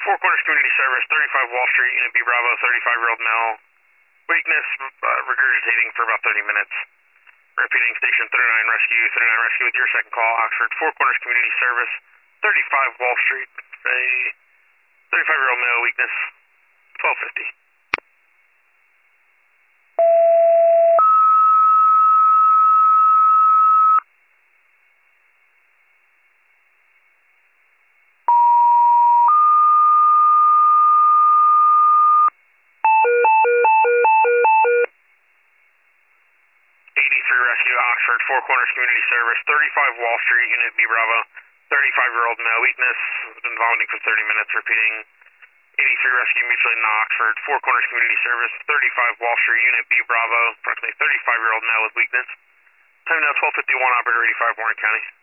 Four Corners Community Service, 35 Wall Street, Unit B Bravo, 35-year-old male. Weakness, regurgitating for about 30 minutes. Repeating, Station 39 Rescue, 39 Rescue with your second call, Oxford. Four Corners Community Service, 35 Wall Street, a 35-year-old male, weakness, 1250. Rescue, Oxford, Four Corners Community Service, 35 Wall Street, Unit B Bravo, 35-year-old male, weakness, been vomiting for 30 minutes, repeating, 83 Rescue, Mutual Aid in Oxford, Four Corners Community Service, 35 Wall Street, Unit B Bravo, approximately 35-year-old male with weakness. Time now 12:51, operator 85, Warren County.